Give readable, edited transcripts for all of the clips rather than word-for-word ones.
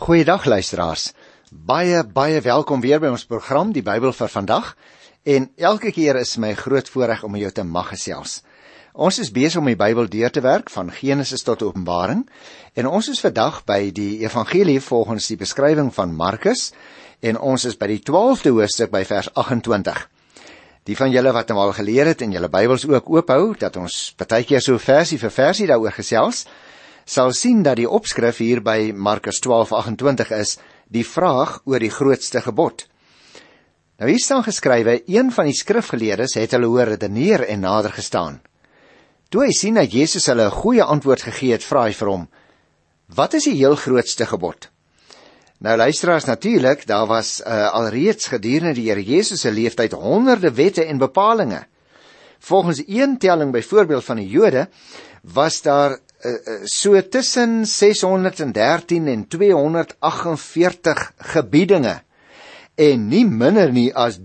Goeiedag luisteraars, baie welkom weer by ons program, die Bybel vir vandag, en elke keer is my groot voorreg om met jou te mag gesels. Ons is besig om die Bybel deur te werk, van Genesis tot Openbaring, en ons is vandag by die Evangelie volgens die beskrywing van Markus, en ons is by die 12de hoofstuk by vers 28. Die van julle wat nou al geleer het en julle Bybels ook oophou, dat ons partykeer so versie vir versie daaroor gesels, sal sien dat die opskrif hier by Markus 12:28 is, die vraag oor die grootste gebod. Nou hier staan geskrywe, een van die skrifgeleerdes het hulle hoor redeneer en nader gestaan. Toe hy sien dat Jesus hulle 'n goeie antwoord gegee het, vra hy vir hom, wat is die heel grootste gebod? Nou luisteraars, natuurlik, daar was alreeds gedurende die Here Jesus se leeftyd honderde wette en bepalinge. Volgens een telling byvoorbeeld van die Jode, was daar so tussen 613 en 248 gebiedinge en nie minder nie as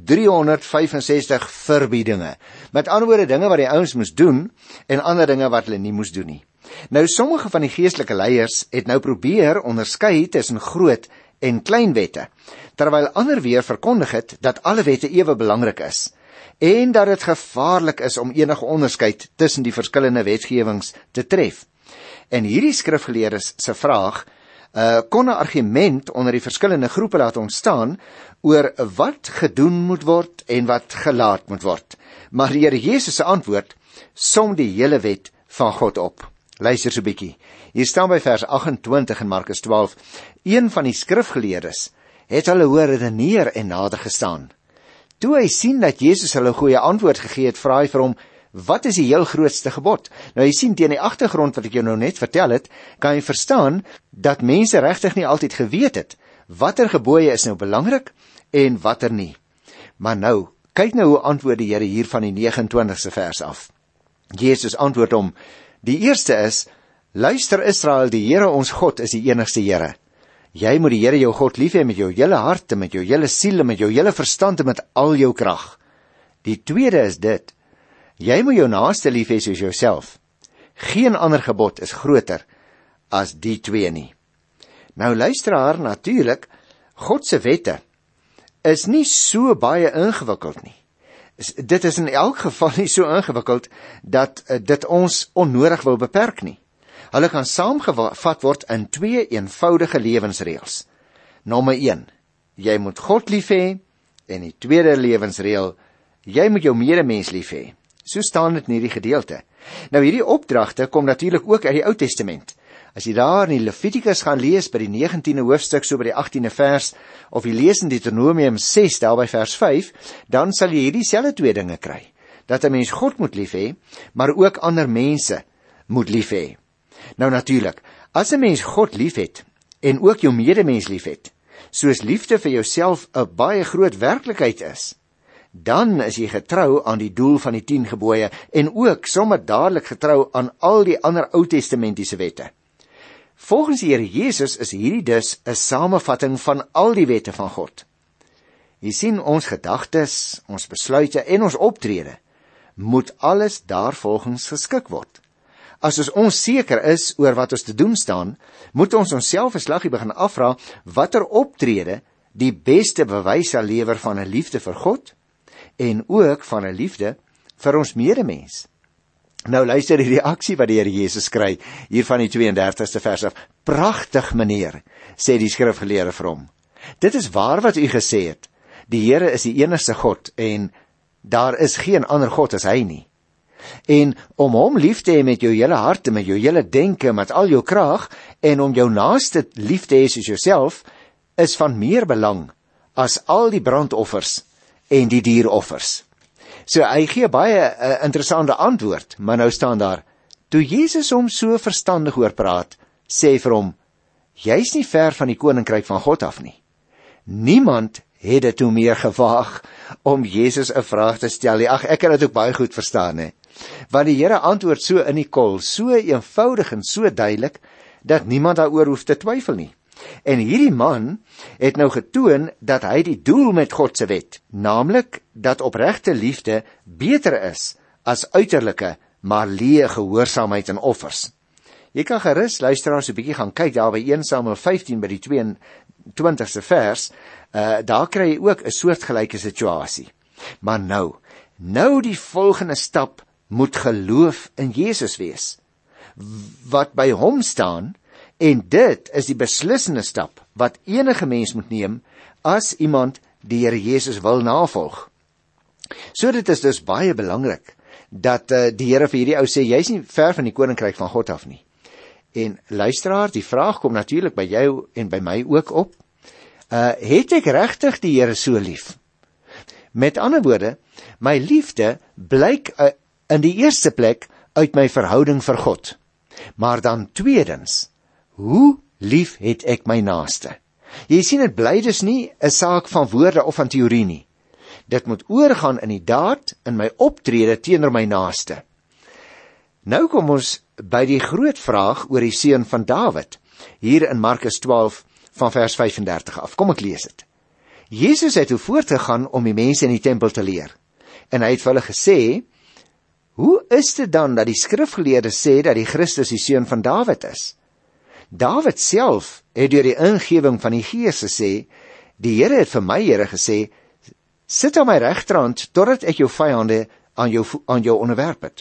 365 verbiedinge. Met ander woorde, dinge wat die ouens moes doen en ander dinge wat hulle nie moes doen nie. Nou sommige van die geestelike leiers het nou probeer onderskei tussen groot en klein wette, terwyl ander weer verkondig het dat alle wette ewe belangrik is en dat dit gevaarlik is om enige onderskeid tussen die verskillende wetgewings te tref. En hierdie skrifgeleerdes se vraag kon 'n argument onder die verskillende groepe laat ontstaan oor wat gedoen moet word en wat gelaat moet word. Maar die Here Jesus se antwoord som die hele wet van God op. Luister so 'n bietjie. Hier staan by vers 28 in Markus 12, een van die skrifgeleerdes het hulle hoor redeneer en nader gestaan. Toe hy sien dat Jesus hulle 'n goeie antwoord gegee het, vra hy vir hom, wat is die heel grootste gebod? Nou jy sien, teen die agtergrond wat ek jou nou net vertel het, kan jy verstaan dat mense regtig nie altyd geweet het watter gebooie is nou belangrik en watter nie. Maar nou, kyk nou hoe antwoord die Here hier van die 29ste vers af. Jesus antwoord hom, die eerste is, luister Israel, die Here ons God is die enigste Here. Jy moet die Here jou God lief hê met jou hele hart, met jou hele siel, met jou hele verstand en met al jou krag. Die tweede is dit, jy moet jou naaste lief hê soos jouself. Geen ander gebod is groter as die twee nie. Nou luisteraar, natuurlik, God se wette is nie so baie ingewikkeld nie. Dit is in elk geval nie so ingewikkeld dat dit ons onnodig wil beperk nie. Hulle kan saamgevat word in twee eenvoudige lewensreëls. Nommer 1, jy moet God lief hê, en die tweede lewensreël, jy moet jou medemens lief hê. So staan dit in hierdie gedeelte. Nou hierdie opdragte kom natuurlik ook uit die Ou Testament. As jy daar in die Levitikus gaan lees by die 19de hoofstuk, so by die 18de vers, of jy lees in Deuteronomium 6, daar by vers 5, dan sal jy hierdie selfde twee dinge kry. Dat 'n mens God moet lief hê, maar ook ander mense moet lief hê. Nou natuurlik, as 'n mens God lief het, en ook jou medemens lief het, soos liefde vir jouself 'n baie groot werklikheid is, dan is jy getrou aan die doel van die 10 gebooie en ook sommer dadelik getrou aan al die ander Ou Testamentiese wette. Volgens die Here Jesus is hierdie dus 'n samevatting van al die wette van God. Jy sien, ons gedagtes, ons besluite en ons optrede moet alles daarvolgens geskik word. As ons seker is oor wat ons te doen staan, moet ons onsself 'n slaggie begin afvra watter optrede die beste bewys sal lewer van 'n liefde vir God en ook van 'n liefde vir ons medemens. Nou luister die reaksie wat die Here Jesus kry, hier van die 32ste vers af. Pragtig meneer, sê die skrifgeleerde vir hom. Dit is waar wat u gesê het. Die Here is die enigste God en daar is geen ander God as hy nie. En om hom lief te hê met jou hele hart en met jou hele denke, met al jou krag, en om jou naaste lief te hê soos jouself, is van meer belang as al die brandoffers en die dieroffers. So hy gee baie interessante antwoord, maar nou staan daar, toe Jesus hom so verstandig hoor praat, sê vir hom, jy's nie ver van die koninkryk van God af nie. Niemand het dit toe meer gewaag om Jesus 'n vraag te stel. Ag, ek kan dit ook baie goed verstaan, hè. Want die Here antwoord so in die kol, so eenvoudig en so duidelik, dat niemand daaroor hoef te twyfel nie. En hierdie man het nou getoon dat hy die doel met God se wet, naamlik dat opregte liefde beter is as uiterlike, maar leë gehoorsaamheid en offers. Jy kan gerus luisteraars 'n bietjie gaan kyk daar by 1 Samuel 15 by die 22ste vers, daar kry jy ook 'n soortgelyke situasie. Maar nou die volgende stap moet geloof in Jesus wees, wat by hom staan, en dit is die beslissende stap wat enige mens moet neem as iemand die Here Jesus wil navolg. So dit is dus baie belangrik dat die Here vir hierdie ou sê, jy is nie ver van die koninkryk van God af nie. En luisteraar, die vraag kom natuurlik by jou en by my ook op, het ek regtig die Here so lief? Met ander woorde, my liefde blyk in die eerste plek uit my verhouding vir God. Maar dan tweedens, hoe lief het ek my naaste? Jy sien, dit bly dus nie 'n saak van woorde of van teorie nie. Dit moet oorgaan in die daad, in my optrede teenoor my naaste. Nou kom ons by die groot vraag oor die seun van Dawid, hier in Markus 12 van vers 35 af. Kom ek lees dit. Jesus het toe voortgegaan om die mense in die tempel te leer. En hy het vir hulle gesê, hoe is dit dan dat die skrifgeleerdes sê dat die Christus die seun van Dawid is? Dawid self het deur die ingewing van die Gees gesê, die Here het vir my Here gesê, sit aan my regterhand totdat ek jou vyande aan jou onderwerp het.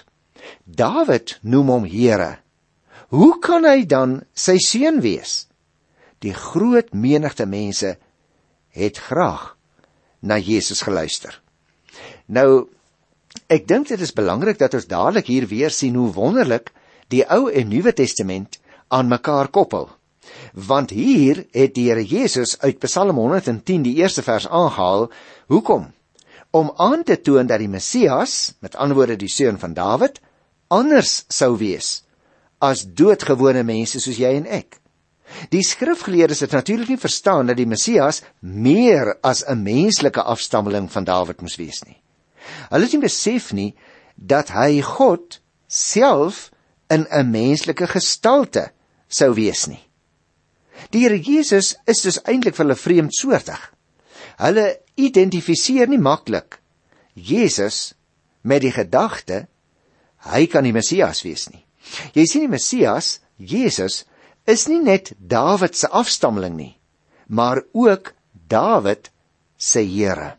Dawid noem hom Here. Hoe kan hy dan sy seun wees? Die groot menigte mense het graag na Jesus geluister. Nou, ek dink dit is belangrik dat ons dadelik hier weer sien hoe wonderlik die Ou en Nuwe Testament aan mekaar koppel. Want hier het die Here Jesus uit Psalm 110 die eerste vers aangehaal. Hoekom? Om aan te toon dat die Messias, met ander woorde die seun van Dawid, anders sou wees as doodgewone mense soos jy en ek. Die skrifgeleerdes het natuurlik nie verstaan dat die Messias meer as 'n menslike afstammeling van Dawid moes wees nie. Hulle het nie besef nie dat hy God self in 'n menslike gestalte sou wees nie. Die Here Jesus is dus eintlik vir hulle vreemdsoortig. Hulle identifiseer nie maklik Jesus met die gedagte, hy kan die Messias wees nie. Jy sien, die Messias, Jesus, is nie net Dawid se afstammeling nie, maar ook Dawid se Here.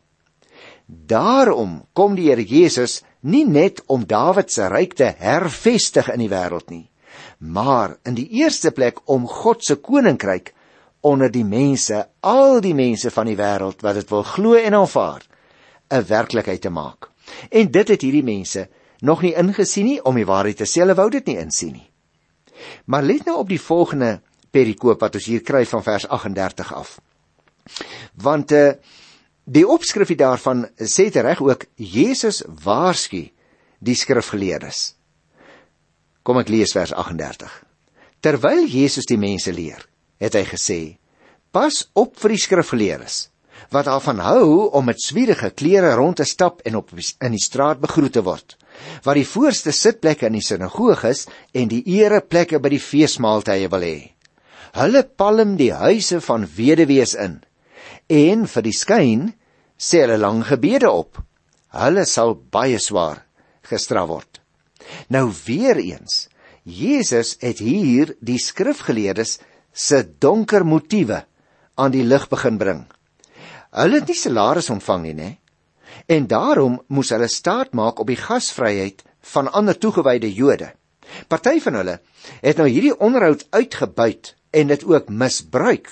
Daarom kom die Here Jesus nie net om Dawid se ryk te hervestig in die wêreld nie, maar in die eerste plek om God se koninkryk onder die mense, al die mense van die wêreld wat dit wil glo en aanvaar, 'n werklikheid te maak. En dit het hierdie mense nog nie ingesien nie, om die waarheid te sê, hulle wou dit nie insien nie. Maar let nou op die volgende perikoop wat ons hier kry van vers 38 af. Want die opskrifie daarvan sê tereg ook, Jesus waarsku die skrifgeleerdes. Kom ek lees vers 38. Terwyl Jesus die mense leer, het hy gesê, pas op vir die skrifgeleerdes, wat daarvan hou om met swierige klere rond te stap en in die straat begroet te word, wat die voorste sitplekke in die sinagoges en die ereplekke by die feesmaaltye wil hê. Hulle palm die huise van weduwees in, en vir die skyn sê hulle lang gebede op. Hulle sal baie swaar gestraf word. Nou weer eens, Jesus het hier die skrifgeleerdes se donker motiewe aan die lig begin bring. Hulle het nie salaris ontvang nie, né? En daarom moes hulle staat maak op die gasvryheid van ander toegewyde Jode. Party van hulle het nou hierdie onderhoud uitgebuit en dit ook misbruik,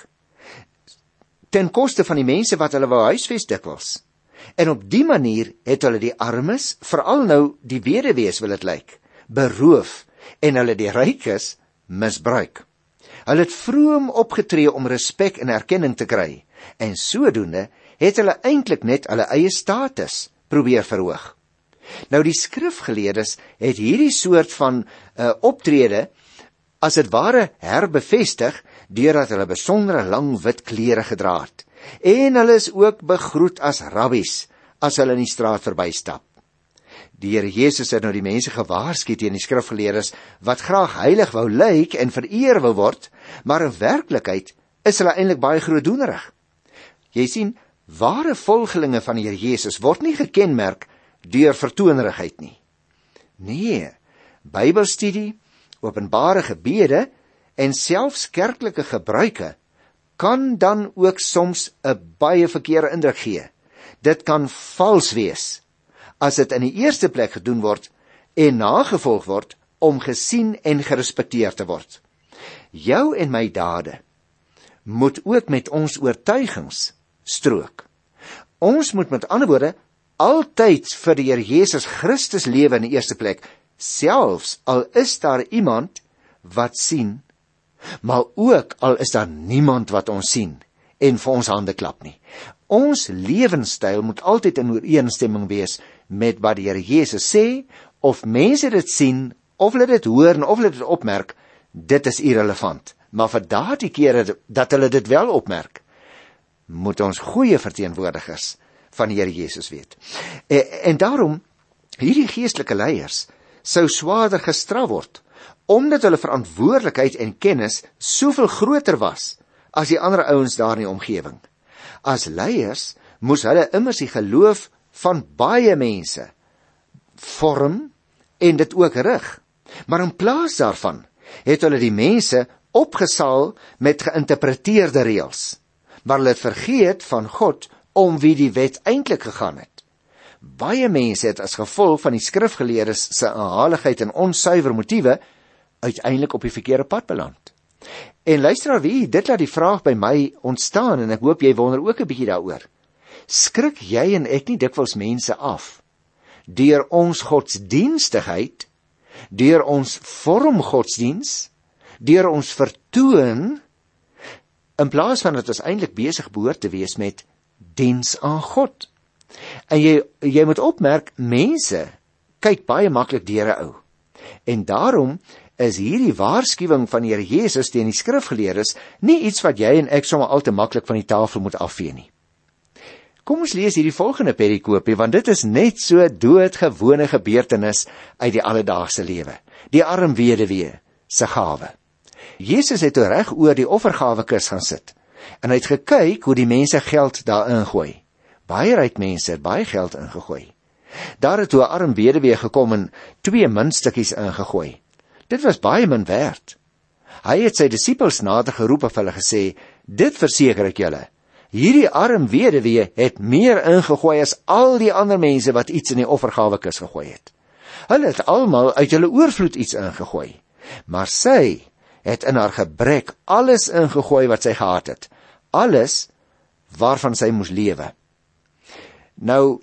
ten koste van die mense wat hulle wou huisves dikwels. En op die manier het hulle die armes, veral nou die weduwees wil dit lyk, beroof en hulle die rykes misbruik. Hulle het vroom opgetree om respek en erkenning te kry, en sodoende het hulle eintlik net hulle eie status probeer verhoog. Nou die skrifgeleerdes het hierdie soort van optrede as dit ware herbevestig deurdat hulle besondere lang wit klere gedra het. En hulle is ook begroet as rabbies as hulle in die straat verbystap. Die Here Jesus het nou die mense gewaarsku teen die skrifgeleerdes wat graag heilig wou lyk en vereer wou word, maar in werklikheid is hulle eintlik baie grootdoenerig. Jy sien, ware volgelinge van die Here Jesus word nie gekenmerk deur vertonerigheid nie. Nee, Bybelstudie openbare gebede en selfs kerklike gebruike kan dan ook soms 'n baie verkeerde indruk gee. Dit kan vals wees as dit in die eerste plek gedoen word en nagevolg word om gesien en gerespekteer te word. Jou en my dade moet ook met ons oortuigings strook. Ons moet met ander woorde altyd vir die Here Jesus Christus lewe in die eerste plek, selfs al is daar iemand wat sien, maar ook al is daar niemand wat ons sien en vir ons hande klap nie. Ons lewenstyl moet altyd in ooreenstemming wees met wat die Here Jesus sê, of mense dit sien, of hulle dit hoor, of hulle dit opmerk, dit is irrelevant. Maar vir daardie kere dat hulle dit wel opmerk, moet ons goeie verteenwoordigers van die Here Jesus weet. En daarom, hierdie geestelike leiers sou swaarder gestraf word, omdat hulle verantwoordelikheid en kennis soveel groter was as die ander ouens daar in die omgewing. As leiers moes hulle immers die geloof van baie mense vorm en dit ook rig. Maar in plaas daarvan het hulle die mense opgesaal met geïnterpreteerde reëls, maar hulle het vergeet van God om wie die wet eintlik gegaan het. Baie mense het as gevolg van die skrifgeleerdes se aanhaligheid en onsuiwer motiewe uiteindelik op die verkeerde pad beland. En luisteraar, dit laat die vraag by my ontstaan, en ek hoop jy wonder ook 'n bietjie daaroor. Skrik jy en ek nie dikwels mense af deur ons godsdienstigheid, deur ons vormgodsdiens, deur ons vertoon, in plaas van dat ons eintlik besig behoort te wees met diens aan God? En jy moet opmerk, mense kyk baie maklik deur 'n ou. En daarom is hierdie waarskuwing van die Here Jesus teen die skrifgeleerdes nie iets wat jy en ek sommer al te maklik van die tafel moet afvee nie. Kom ons lees hierdie volgende perikoopie, want dit is net so doodgewone gebeurtenis uit die alledaagse lewe. Die arm weduwee se gawe. Jesus het reg oor die offergawekis gaan sit, en hy het gekyk hoe die mense geld daarin gooi. Baie ryk mense het baie geld ingegooi. Daar het toe 'n arm weduwee gekom en 2 muntstukkies ingegooi. Dit was baie min werd. Hy het sy disippels nader geroep en hulle gesê, dit verseker ek julle, hierdie arm weduwee het meer ingegooi as al die ander mense wat iets in die offergawekis gegooi het. Hulle het almal uit hulle oorvloed iets ingegooi, maar sy het in haar gebrek alles ingegooi wat sy gehad het, alles waarvan sy moes lewe. Nou,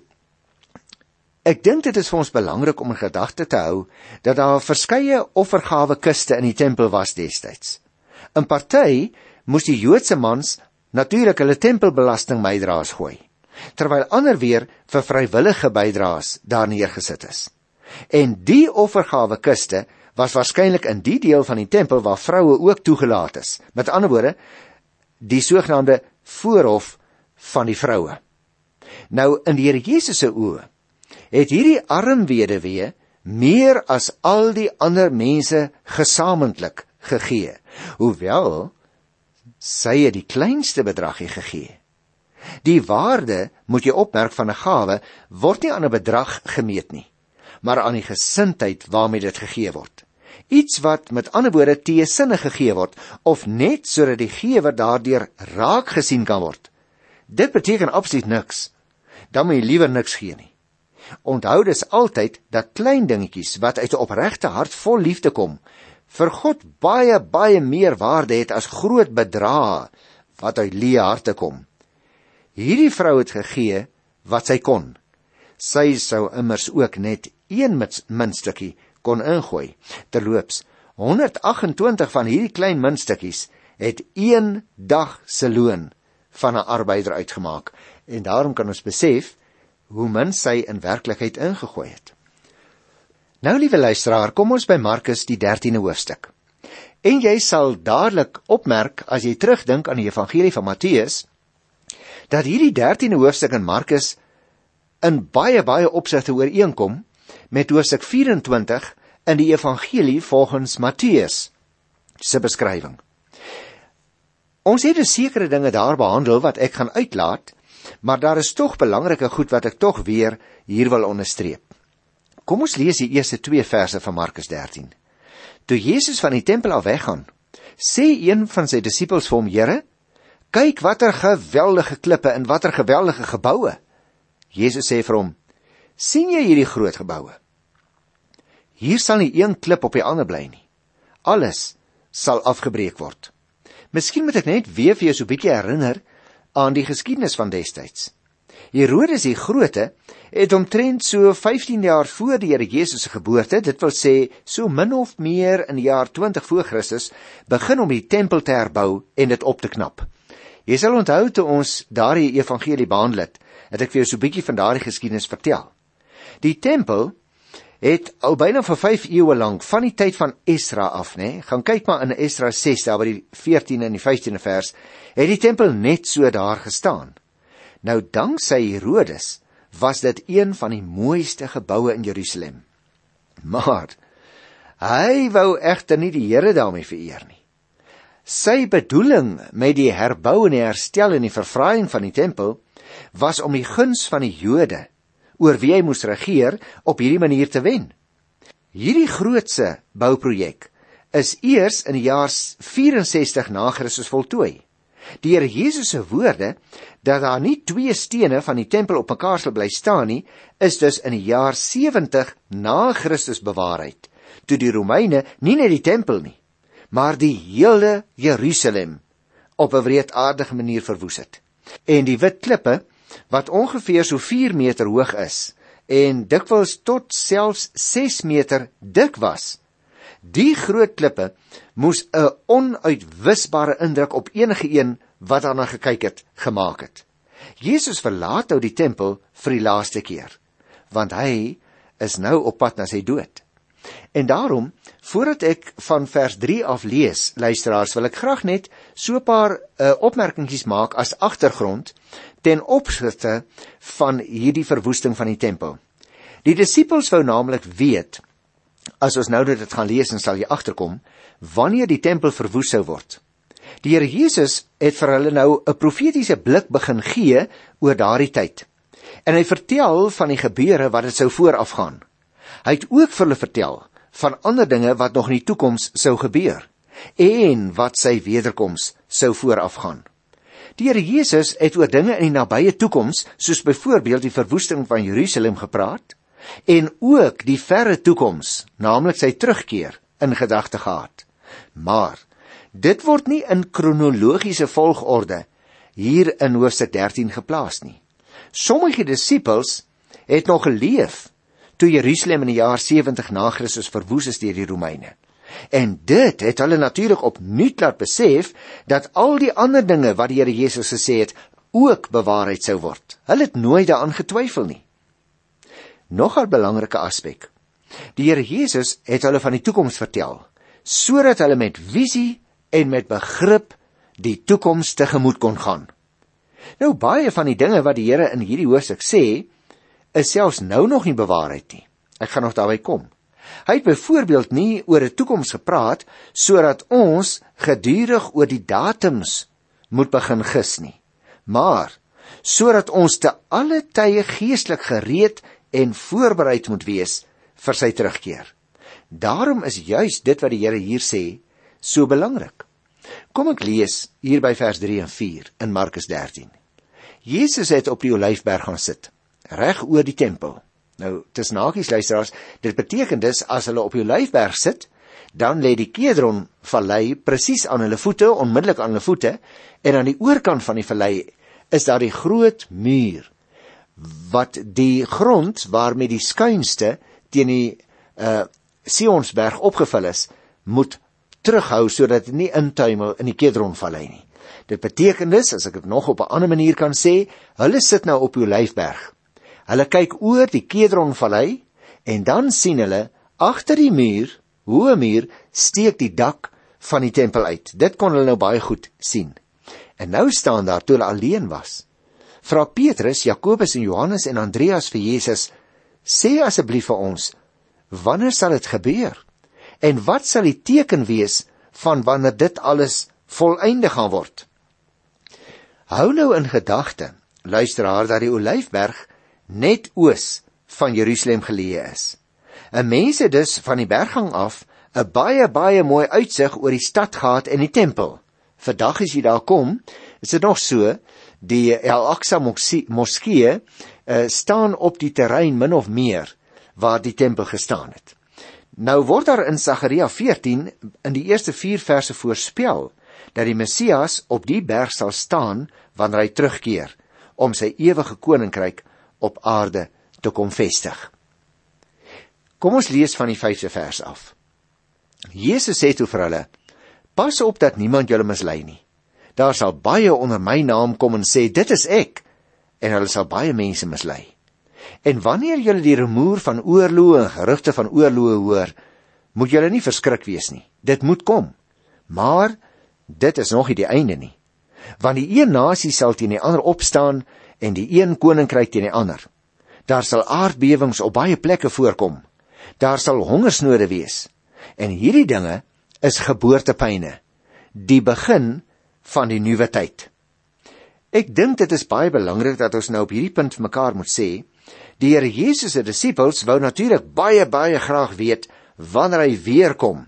ek dink dit is vir ons belangrik om in gedagte te hou dat daar verskeie offergawekiste in die tempel was destyds. In party moes die Joodse mans natuurlik hulle tempelbelasting bydraes gooi, terwyl ander weer vir vrywillige bydraes daar neergesit is. En die offergawekiste was waarskynlik in die deel van die tempel waar vroue ook toegelaat is. Met ander woorde, die sogenaamde voorhof van die vroue. Nou, in die Here Jesus se oë het hierdie arm weduwee meer as al die ander mense gesamentlik gegee, hoewel sy het die kleinste bedragie gegee. Die waarde, moet jy opmerk, van 'n gawe word nie aan 'n bedrag gemeet nie, maar aan die gesindheid waarmee dit gegee word. Iets wat met ander woorde teesinnig gegee word, of net sodat die gewer daardeur raak gesien kan word. Dit beteken absoluut niks. Dan moet jy liewer niks gee nie. Onthou dus altyd dat klein dingetjies wat uit 'n opregte hart vol liefde kom, vir God baie, baie meer waarde het as groot bedrae wat uit leë harte kom. Hierdie vrou het gegee wat sy kon. Sy sou immers ook net 1 muntstukkie kon ingooi. Terloops, 128 van hierdie klein muntstukkies het 1 dag se loon van 'n arbeider uitgemaak. En daarom kan ons besef hoe min sy in werklikheid ingegooi het. Nou, liewe luisteraar, kom ons by Markus die 13de hoofstuk. En jy sal dadelik opmerk, as jy terugdink aan die evangelie van Matteus, dat hierdie 13de hoofstuk in Markus in baie, baie opsigte ooreenkom met hoofstuk 24 in die evangelie volgens Matteus se beskrywing. Ons het dus sekere dinge daar behandel wat ek gaan uitlaat, maar daar is tog belangrike goed wat ek tog weer hier wil onderstreep. Kom ons lees die eerste 2 verse van Markus 13. Toe Jesus van die tempel af weggaan, sê een van sy disippels vir hom, Here, kyk watter geweldige klippe en watter geweldige geboue. Jesus sê vir hom, sien jy hierdie groot geboue? Hier sal nie een klip op die ander bly nie. Alles sal afgebreek word. Miskien moet ek net weer vir jou so 'n bietjie herinner aan die geskiedenis van destyds. Herodes die Grote het omtrent so 15 jaar voor die Here Jesus se geboorte, dit wil sê so min of meer in die jaar 20 voor Christus, begin om die tempel te herbou en dit op te knap. Jy sal onthou toe ons daardie evangelie behandel het ek vir jou so 'n bietjie van daardie geskiedenis vertel. Die tempel het al byna vir 5 eeue lank, van die tyd van Esra af, gaan kyk maar in Esra 6, daar by die 14 en die 15de vers, het die tempel net so daar gestaan. Nou, danksy Herodes, was dit een van die mooiste geboue in Jerusalem. Maar, hy wou egter nie die Here daarmee vereer nie. Sy bedoeling met die herbou en die herstel en die verfraaiing van die tempel, was om die guns van die Jode, oor wie hy moes regeer, op hierdie manier te wen. Hierdie grootse bouprojek is eers in die jaar 64 na Christus voltooi. Die Here Jesus se woorde, dat daar nie 2 stene van die tempel op mekaar sal bly staan nie, is dus in die jaar 70 na Christus bewaarheid, toe die Romeine nie net die tempel nie, maar die hele Jerusalem op 'n wreedaardige manier verwoes het. En die wit klippe, wat ongeveer so 4 meter hoog is, en dikwels tot selfs 6 meter dik was, die groot klippe moes 'n onuitwisbare indruk op enige een wat daarna gekyk het, gemaak het. Jesus verlaat nou die tempel vir die laaste keer, want hy is nou op pad na sy dood. En daarom, voordat ek van vers 3 af lees, luisteraars, wil ek graag net so 'n paar opmerkingies maak as agtergrond ten opsigte van hierdie verwoesting van die tempel. Die disippels wou naamlik weet, as ons nou dit gaan lees en sal jy agterkom, wanneer die tempel verwoes sou word. Die Here Jesus het vir hulle nou 'n profetiese blik begin gee oor daardie tyd. En hy vertel van die gebeure wat dit sou voorafgaan. Hy het ook vir hulle vertel van ander dinge wat nog in die toekoms sou gebeur en wat sy wederkoms sou voorafgaan. Die Here Jesus het oor dinge in die nabye toekoms, soos byvoorbeeld die verwoesting van Jerusalem gepraat, en ook die verre toekoms, naamlik sy terugkeer, in gedagte gehad. Maar dit word nie in kronologiese volgorde hier in hoofstuk 13 geplaas nie. Sommige disippels het nog geleef toe Jerusalem in die jaar 70 na Christus verwoes is deur die Romeine. En dit het hulle natuurlik opnuut laat besef dat al die ander dinge wat die Here Jesus gesê het, ook bewaarheid sou word. Hulle het nooit daaraan getwyfel nie. Nog 'n belangrike aspek. Die Here Jesus het hulle van die toekoms vertel, sodat hulle met visie en met begrip die toekoms tegemoet kon gaan. Nou, baie van die dinge wat die Here in hierdie hoofstuk sê, is selfs nou nog nie bewaarheid nie. Ek gaan nog daarby kom. Hy het byvoorbeeld nie oor 'n toekoms gepraat, sodat ons gedurig oor die datums moet begin gis nie, maar sodat ons te alle tye geestelik gereed en voorbereid moet wees vir sy terugkeer. Daarom is juis dit wat die Here hier sê so belangrik. Kom ek lees hier by vers 3 en 4 in Markus 13. Jesus het op die Olyfberg gaan sit, reg oor die tempel. Nou, tussen hakies luisteraars, dit beteken dus, as hulle op die Olyfberg sit, dan lê die Kedron vallei presies aan hulle voete, onmiddellik aan hulle voete, en aan die oorkant van die vallei is daar die groot muur, wat die grond waarmee die skuinste teen die Sionsberg opgevul is, moet terughou, sodat dit nie intuimel in die Kedronvallei nie. Dit beteken dus, as ek dit nog op 'n ander manier kan sê, hulle sit nou op die Olyfberg. Hulle kyk oor die Kedronvallei, en dan sien hulle, agter die muur, hoë muur, steek die dak van die tempel uit. Dit kon hulle nou baie goed sien. En nou staan daar, toe hulle alleen was, vra Petrus, Jakobus en Johannes en Andreas vir Jesus, sê asseblief vir ons, wanneer sal dit gebeur? En wat sal die teken wees van wanneer dit alles volëindig gaan word? Hou nou in gedagte, luisteraar, dat die Olyfberg net oos van Jerusalem geleë is. 'n Mens het dus van die berggang af 'n baie mooi uitsig oor die stad gehad en die tempel. Vandag as jy daar kom, is dit nog so, die Al-Aqsa moskee staan op die terrein min of meer waar die tempel gestaan het. Nou word daar in Sagaria 14 in die eerste 4 verse voorspel dat die Messias op die berg sal staan wanneer hy terugkeer om sy ewige koninkryk op aarde te kom vestig. Kom ons lees van die 5de vers af. Jesus sê toe vir hulle: pas op dat niemand julle mislei nie. Daar sal baie onder my naam kom en sê, dit is ek, en hulle sal baie mense mislei. En wanneer julle die rumoer van oorloë en gerugte van oorloë hoor, moet julle nie verskrik wees nie. Dit moet kom. Maar dit is nog nie die einde nie. Want die een nasie sal teen die ander opstaan en die een koninkryk teen die ander. Daar sal aardbewings op baie plekke voorkom. Daar sal hongersnode wees. En hierdie dinge is geboortepyne, die begin van die nuwe tyd. Ek dink dit is baie belangrik dat ons nou op hierdie punt vir mekaar moet sê, die Here Jesus se disippels wou natuurlik baie graag weet wanneer hy weer kom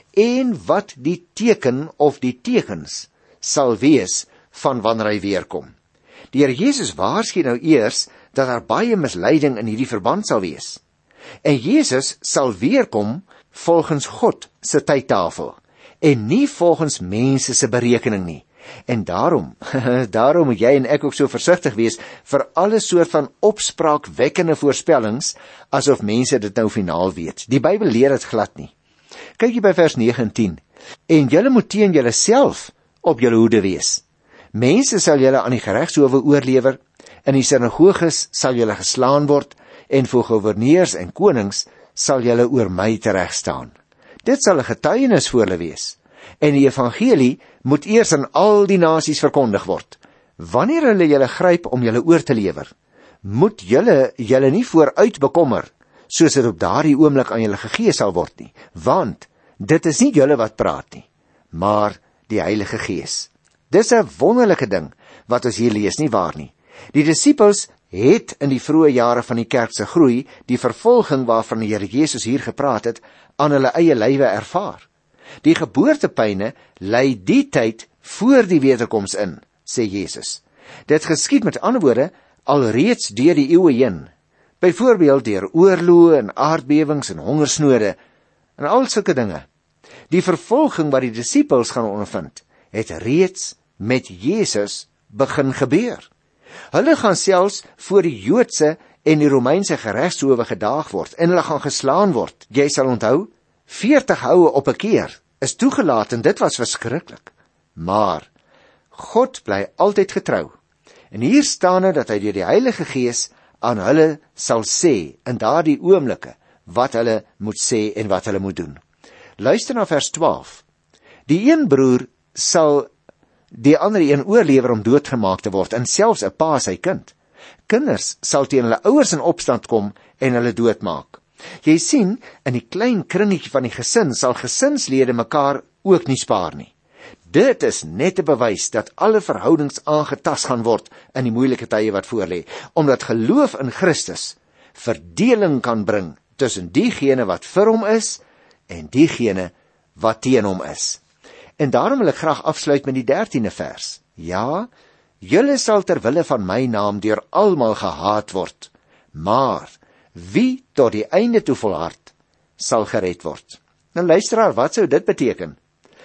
en wat die teken of die tekens sal wees van wanneer hy weer kom. Die Here Jesus waarsku nou eers dat daar baie misleiding in hierdie verband sal wees. En Jesus sal weer kom volgens God se tydtafel en nie volgens mense se berekening nie. En daarom moet jy en ek ook so versigtig wees vir alle soort van opspraakwekkende voorspellings, asof mense dit nou finaal weet. Die Bybel leer dit glad nie. Kyk jy by vers 9 en 10. En julle moet teen julle self op julle hoede wees. Mense sal julle aan die geregshowe oorlewer, in die sinagoges sal julle geslaan word, en voor goewerneurs en konings sal julle oor my teregstaan. Dit sal 'n getuienis voor hulle wees. En die evangelie moet eers aan al die nasies verkondig word. Wanneer hulle julle gryp om julle oor te lewer, moet julle nie vooruit bekommer, soos dit op daardie oomblik aan julle gegee sal word nie, want dit is nie julle wat praat nie, maar die Heilige Gees. Dis 'n wonderlike ding wat ons hier lees, nie waar nie? Die disippels het in die vroeë jare van die kerk se groei die vervolging waarvan die Here Jesus hier gepraat het, aan hulle eie lywe ervaar. Die geboortepyne lei die tyd voor die wederkoms in, sê Jesus. Dit geskied met ander woorde alreeds deur die eeue heen, byvoorbeeld deur oorloë en aardbewings en hongersnode en al sulke dinge. Die vervolging wat die disippels gaan ondervind, het reeds met Jesus begin gebeur. Hulle gaan selfs voor die Joodse en die Romeinse geregshowe gedaag word en hulle gaan geslaan word. Jy sal onthou, 40 houe op 'n keer is toegelaat en dit was verskriklik. Maar God bly altyd getrou. En hier staan dat hy deur die Heilige Gees aan hulle sal sê in daardie oomblikke wat hulle moet sê en wat hulle moet doen. Luister na vers 12. Die een broer sal die ander een oorlewer om doodgemaak te word, en selfs 'n pa sy kind. Kinders sal teen hulle ouers in opstand kom en hulle doodmaak. Jy sien, in die klein kringetjie van die gesin sal gesinslede mekaar ook nie spaar nie. Dit is net 'n bewys dat alle verhoudings aangetast gaan word in die moeilike tye wat voorlê, omdat geloof in Christus verdeling kan bring tussen diegene wat vir hom is en diegene wat teen hom is. En daarom wil ek graag afsluit met die 13de vers. Ja, julle sal ter wille van my naam deur almal gehaat word, maar wie tot die einde toe volhard, sal gered word. Nou luisteraar, wat sou dit beteken?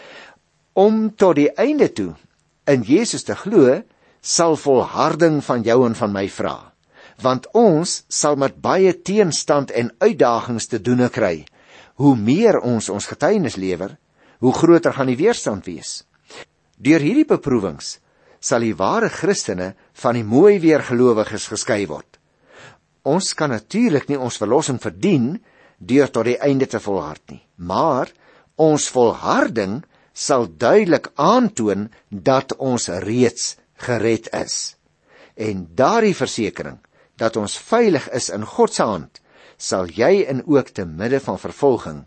Om tot die einde toe in Jesus te glo, sal volharding van jou en van my vra. Want ons sal met baie teenstand en uitdagings te doen kry. Hoe meer ons getuienis lewer, hoe groter gaan die weerstand wees. Deur hierdie beproewings sal die ware Christene van die mooi weergelowiges geskei word. Ons kan natuurlik nie ons verlossing verdien deur tot die einde te volhard nie, maar ons volharding sal duidelik aantoon dat ons reeds gered is. En daardie versekering dat ons veilig is in God se hand, sal jy en ook te midde van vervolging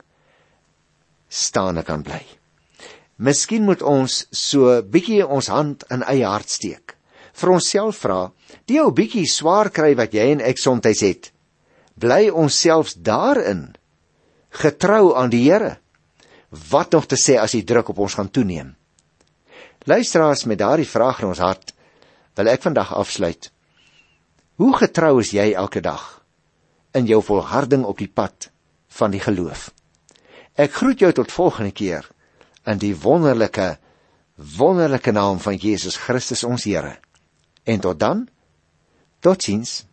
staande kan bly. Miskien moet ons so bietjie ons hand in eie hart steek. Vir onsself vra, die ou bietjie swaar kry wat jy en ek soms het, bly ons selfs daarin getrou aan die Here. wat nog te sê as die druk op ons gaan toeneem? Luisteraars, met daardie vraag in ons hart, wil ek vandag afsluit. Hoe getrou is jy elke dag in jou volharding op die pad van die geloof? Ek groet jou tot volgende keer in die wonderlike naam van Jesus Christus ons Here. En tot dan, totsiens.